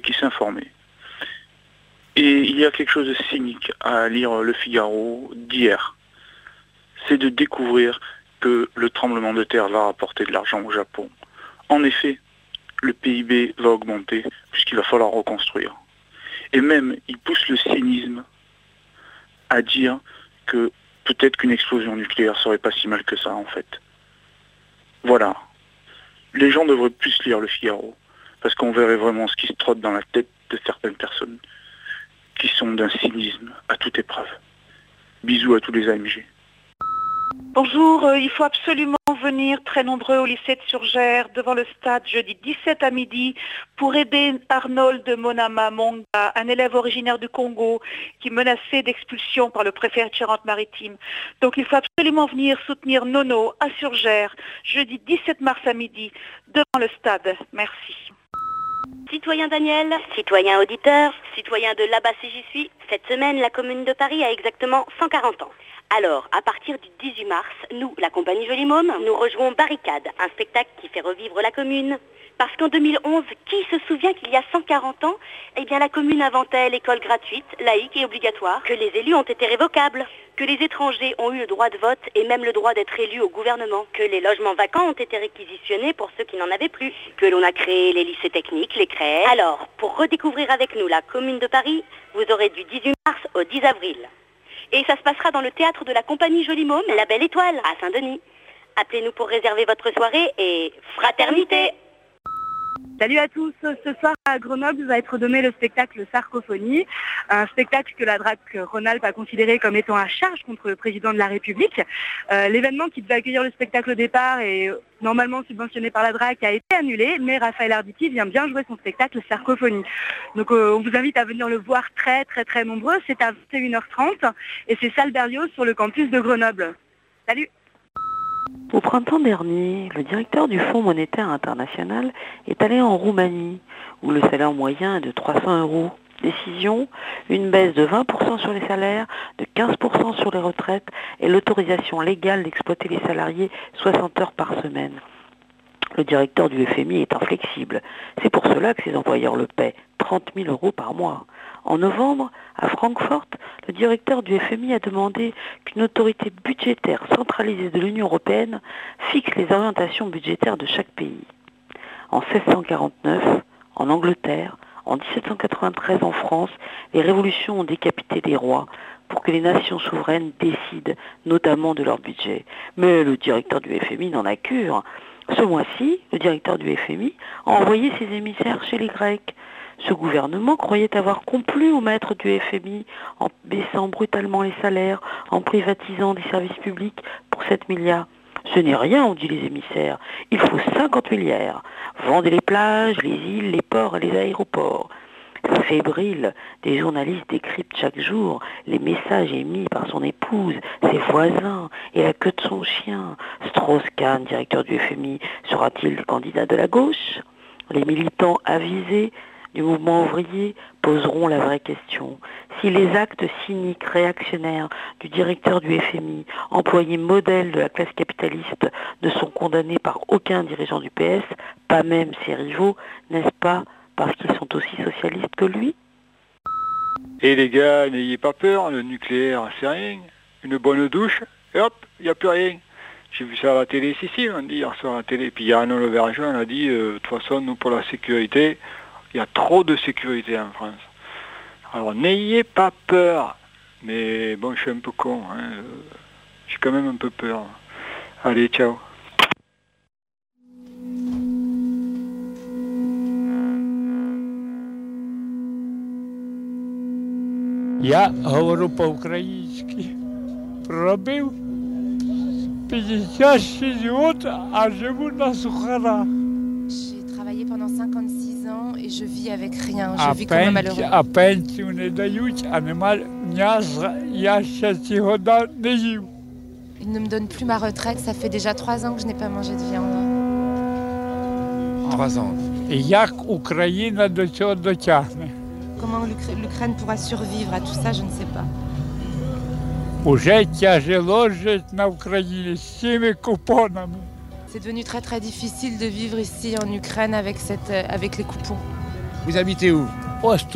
qui s'informer. Et il y a quelque chose de cynique à lire Le Figaro d'hier. C'est de découvrir que le tremblement de terre va rapporter de l'argent au Japon. En effet, le PIB va augmenter puisqu'il va falloir reconstruire. Et même, il pousse le cynisme à dire que peut-être qu'une explosion nucléaire serait pas si mal que ça, en fait. Voilà. Les gens devraient plus lire Le Figaro, parce qu'on verrait vraiment ce qui se trotte dans la tête de certaines personnes qui sont d'un cynisme à toute épreuve. Bisous à tous les AMG. Bonjour, il faut absolument venir très nombreux au lycée de Surgères devant le stade jeudi 17 à midi pour aider Arnold Monama Monga, un élève originaire du Congo qui est menacé d'expulsion par le préfet de Charente-Maritime. Donc il faut absolument venir soutenir Nono à Surgères jeudi 17 mars à midi devant le stade. Merci. Citoyen Daniel, citoyen auditeur, citoyen de là-bas si j'y suis, cette semaine la Commune de Paris a exactement 140 ans. Alors, à partir du 18 mars, nous, la compagnie Joli Môme, nous rejouons Barricade, un spectacle qui fait revivre la commune. Parce qu'en 2011, qui se souvient qu'il y a 140 ans, eh bien la commune inventait l'école gratuite, laïque et obligatoire, que les élus ont été révocables, que les étrangers ont eu le droit de vote et même le droit d'être élus au gouvernement, que les logements vacants ont été réquisitionnés pour ceux qui n'en avaient plus, que l'on a créé les lycées techniques, les crèches. Alors, pour redécouvrir avec nous la Commune de Paris, vous aurez du 18 mars au 10 avril. Et ça se passera dans le théâtre de la compagnie Joli Môme, La Belle Étoile, à Saint-Denis. Appelez-nous pour réserver votre soirée et fraternité. Salut à tous, ce soir à Grenoble va être donné le spectacle Sarcophonie, un spectacle que la DRAC Rhône-Alpes a considéré comme étant à charge contre le président de la République. L'événement qui devait accueillir le spectacle au départ et normalement subventionné par la DRAC a été annulé, mais Raphaël Arditi vient bien jouer son spectacle Sarcophonie. Donc on vous invite à venir le voir très nombreux, c'est à 21h30 et c'est salle Berlioz sur le campus de Grenoble. Salut! Au printemps dernier, le directeur du Fonds monétaire international est allé en Roumanie, où le salaire moyen est de 300 €. Décision, une baisse de 20% sur les salaires, de 15% sur les retraites et l'autorisation légale d'exploiter les salariés 60 heures par semaine. Le directeur du FMI est inflexible. C'est pour cela que ses employeurs le paient 30 000 € par mois. En novembre, à Francfort, le directeur du FMI a demandé qu'une autorité budgétaire centralisée de l'Union européenne fixe les orientations budgétaires de chaque pays. En 1649, en Angleterre, en 1793 en France, les révolutions ont décapité les rois pour que les nations souveraines décident notamment de leur budget. Mais le directeur du FMI n'en a cure. Ce mois-ci, le directeur du FMI a envoyé ses émissaires chez les Grecs. Ce gouvernement croyait avoir complu au maître du FMI en baissant brutalement les salaires, en privatisant des services publics pour 7 milliards. Ce n'est rien, ont dit les émissaires. Il faut 50 milliards. Vendez les plages, les îles, les ports et les aéroports. Fébrile, des journalistes décryptent chaque jour les messages émis par son épouse, ses voisins et la queue de son chien. Strauss-Kahn, directeur du FMI, sera-t-il candidat de la gauche? Les militants avisés du mouvement ouvrier poseront la vraie question. Si les actes cyniques réactionnaires du directeur du FMI, employé modèle de la classe capitaliste, ne sont condamnés par aucun dirigeant du PS, pas même ses rivaux, n'est-ce pas parce qu'ils sont aussi socialistes que lui? Et les gars, n'ayez pas peur, le nucléaire c'est rien. Une bonne douche, et hop, il n'y a plus rien. J'ai vu ça à la télé, si, on dit hier soir à la télé. Puis Arnaud Le Verger, on a dit, de toute façon, nous pour la sécurité, il y a trop de sécurité en France. Alors n'ayez pas peur. Mais bon, je suis un peu con. Hein. J'ai quand même un peu peur. Allez, ciao. Я говорю по-українськи. Пробив 56 років, а живу на Сухарах. J'ai travaillé pendant 56 ans et je vis avec rien. Je vis comme un malheureux. А пенсію не дають, а нема м'яса. Я ще ці года не їв. Ils ne me donnent plus ma retraite. Ça fait déjà 3 ans que je n'ai pas mangé de viande. 3 ans. І як Україна до цього дотягне? Comment l'Ukraine pourra survivre à tout ça, je ne sais pas. Уже тяжело жити на Україні з цими купонами. C'est devenu très difficile de vivre ici en Ukraine avec les coupons. Vous habitez où ? poste